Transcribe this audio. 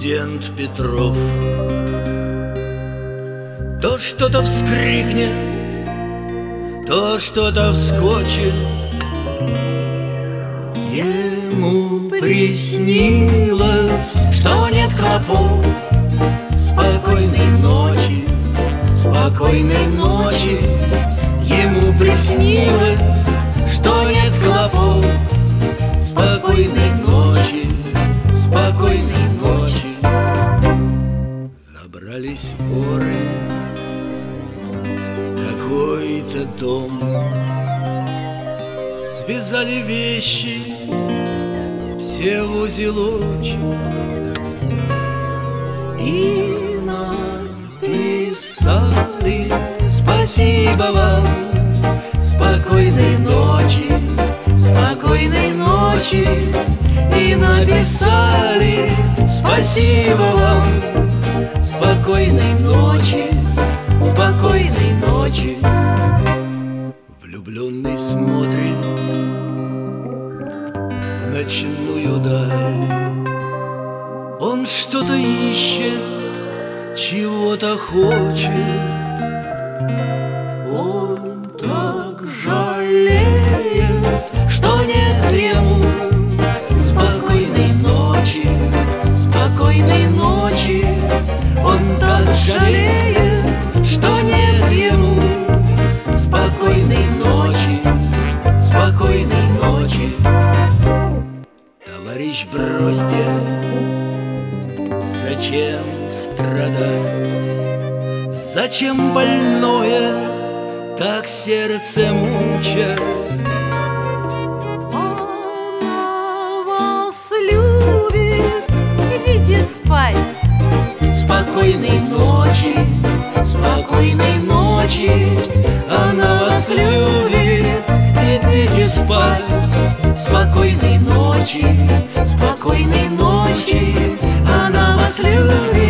студент Петров. То что-то вскрикнет, то что-то вскочит. Ему приснилось, что нет клопов. Спокойной ночи, спокойной ночи. Ему приснилось, что нет клопов. Спокойной ночи, спокойной ночи. Забрались воры в какой-то дом, связали вещи все в узелочек и написали: спасибо вам, спокойной ночи, спокойной ночи. И написали: спасибо вам, спокойной ночи, спокойной ночи. Влюбленный смотрит в ночную даль. Он что-то ищет, чего-то хочет. Он так жалеет, что нет ему спокойной ночи, спокойной ночи. Он так жалеет, что нет ему спокойной ночи, спокойной ночи. Товарищ, бросьте, зачем страдать? Зачем больное так сердце мучает? Она вас любит, идите спать. Спокойной ночи, спокойной ночи. Она вас любит, идите спать. Спокойной ночи, спокойной ночи. Она вас любит.